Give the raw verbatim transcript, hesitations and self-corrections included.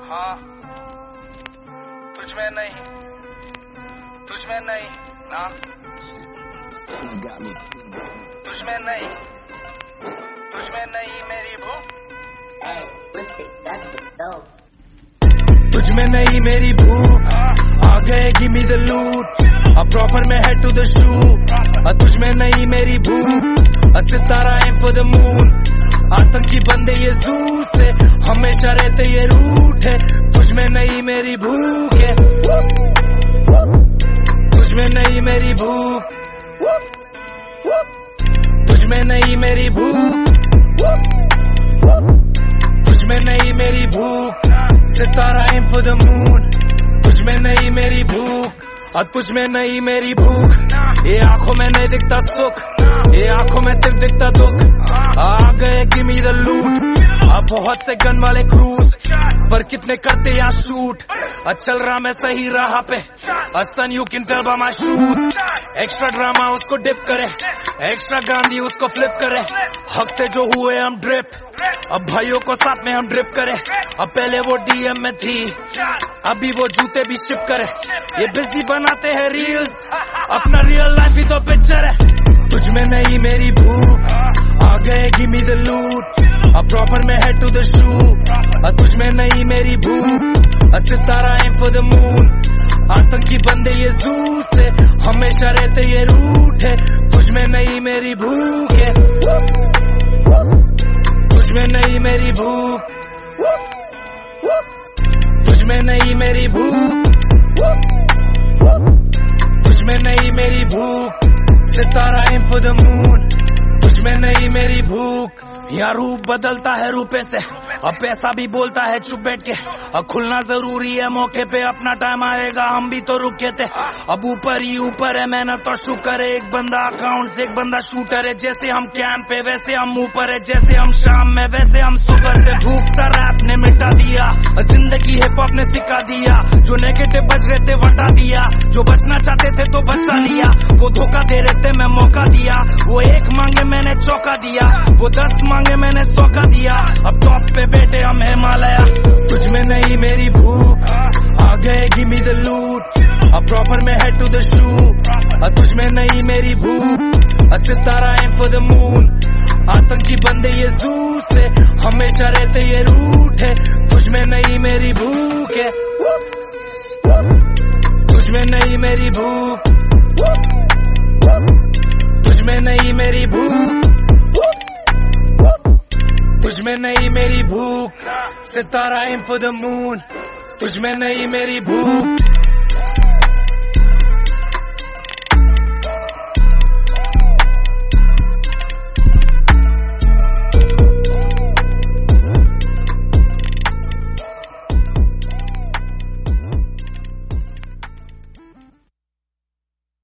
हाँ, तुझ में नहीं, तुझ में नहीं ना, तुझ में नहीं, तुझ में नहीं मेरी भूख, तुझ में नहीं मेरी भूख, आ गए गिव मी द लूट, अब प्रॉपर में हेड टू द शू, तुझ में नहीं मेरी भूख, सितारा एम फॉर द मून, आतंकी बंदे ये जू से हमेशा रहते ये रूट है, तुझ में नहीं मेरी भूख है, तुझ में नहीं मेरी भूख, तुझ में नहीं मेरी भूख, तुझ में नहीं मेरी भूख, सितारा एम फॉर द मून, तुझ में नहीं मेरी भूख, और तुझ में नहीं मेरी भूख, ये आंखों में नहीं दिखता सुख, ये आंखों में सिर्फ दिखता दुख, आ गए गिव मी द लूट, अब बहुत से गन वाले क्रूज पर कितने करते यहाँ शूट, चल रहा मैं सही राह पे, son you can tell by my shoes, extra drama उसको डिप करे, एक्स्ट्रा गांधी उसको फ्लिप करे, हक से जो हुए हम ड्रिप, अब भाइयों को साथ में हम ड्रिप करे, अब पहले वो डीएम में थी, अभी वो जूते भी शिप करे, ये बिजी बनाते हैं रील्स, अपना रियल लाइफ ही तो पिक्चर है, तुझ में नहीं मेरी भूख, आ गए गिव मी द लूट, अब प्रॉपर में हेड टू द शू, तुझ में नहीं मेरी भूख, सितारा एम फॉर द मून, आतंकी बंदे ये जू से हमेशा रहते ये रूट है, तुझ में नहीं मेरी भूख है, तुझ में नहीं मेरी भूख, तुझ में नहीं मेरी भूख, तुझ में नहीं मेरी भूख, सितारा एम फॉर द मून, तुझ में नहीं मेरी भूख, यहाँ रूप बदलता है रुपए से, अब पैसा भी बोलता है चुप बैठ के, अब खुलना जरूरी है मौके पे, अपना टाइम आएगा हम भी तो रुके थे, अब ऊपर ही ऊपर है मेहनत और शुक्र है, एक बंदा अकाउंट से एक बंदा शूटर है, जैसे हम कैंप पे वैसे हम ऊपर है, जैसे हम शाम में वैसे हम सुबह से, भूखता रैप ने मिटा दिया, जिंदगी हिप हॉप ने सिखा दिया, जो नेगेटिव बच रहे थे वटा दिया, जो बचना चाहते थे तो बचा लिया, वो धोखा दे रहे थे मैं मौका दिया, वो एक मांगे मैंने चौका दिया, वो दस मांगे मैंने सौका दिया, अब टॉप पे बैठे हम हिमालय, तुझ में नहीं मेरी भूख, आ गए गिव मी द लूट, अब प्रॉपर में हेड टू द शू, तुझ में नहीं मेरी भूख, सितारा एम फॉर द मून, आतंकी बंदे ये जू से हमेशा रहते ये रूट है, तुझ में नहीं मेरी भूख है, तुझ में नहीं मेरी भूख, तुझ में नहीं मेरी भूख, तुझ में नहीं मेरी भूख, सितारा एम फॉर द मून, तुझ में नहीं मेरी भूख,